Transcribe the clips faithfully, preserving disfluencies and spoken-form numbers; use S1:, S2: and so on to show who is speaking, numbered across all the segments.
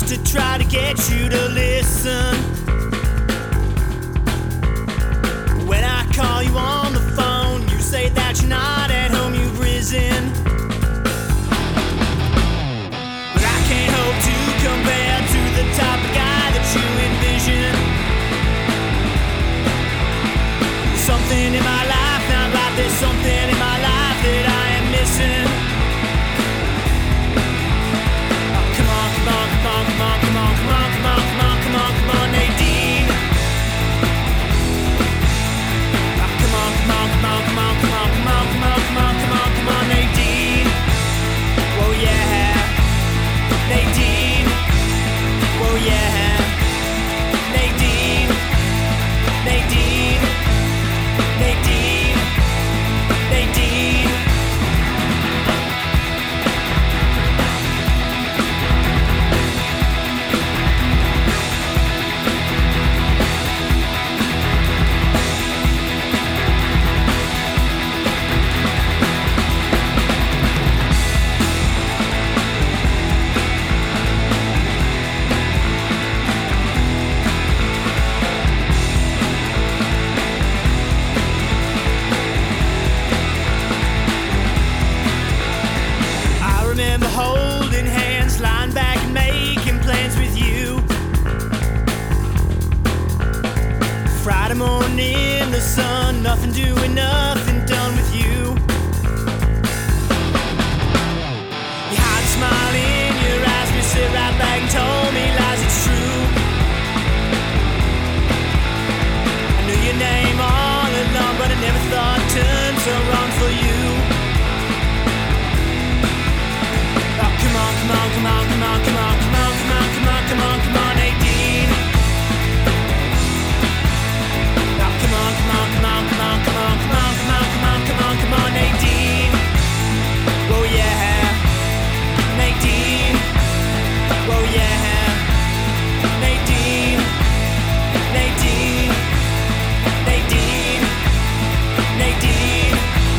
S1: to try to get you to listen. When I call you on the phone, you say that you're not at home, you've risen. But I can't hope to compare to the type of guy that you envision. Something in my life not right, there's something in my life that I am missing. Oh, come on, come on, come on, come on, come on, come on, come on, come on, come on, come on, Nadine. Oh, come on, come on, come on, come on, come on, come on, come on, come on, come on, come on, Nadine. Whoa, yeah, Nadine. Whoa, yeah, Nadine, Nadine, Nadine, Nadine. Holding hands, lying back and making plans with you. Friday morning, the sun, nothing doing, nothing done with you. You hide a smile in your eyes, you sit right back and told me lies, it's true. I knew your name all along, but I never thought it turned so wrong for you. Come on, come on, come on, come on, come on, come on, come on, come on, come on, come on, Nadine. Now come on, come on, come on, come on, come on, come on, come on, come on, come on, come on, Nadine. Oh yeah, Nadine. Oh yeah, Nadine, Nadine, Nadine, Nadine.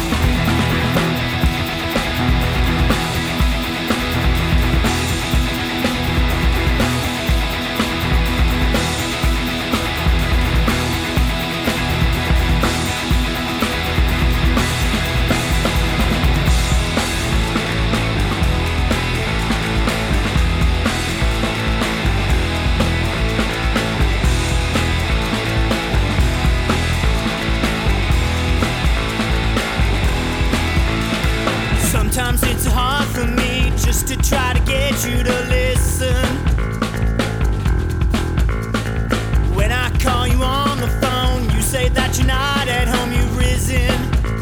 S1: Sometimes it's hard for me just to try to get you to listen. When I call you on the phone, you say that you're not at home, you've risen.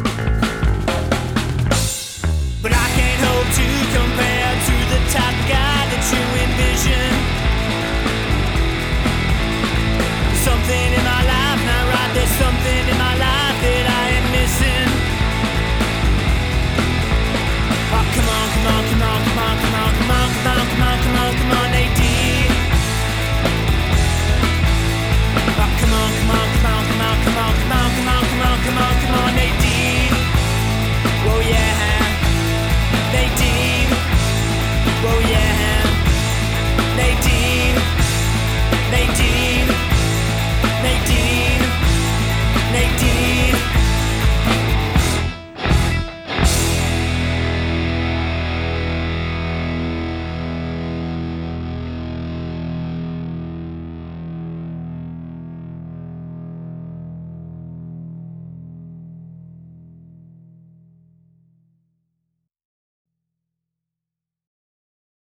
S1: But I can't hope to compare to the type of guy that you envision. Something in my life not right, there's something in my life that I am missing. Oh, come on, come on, come on, come on, come on, come on, come on, come on, come on, come on.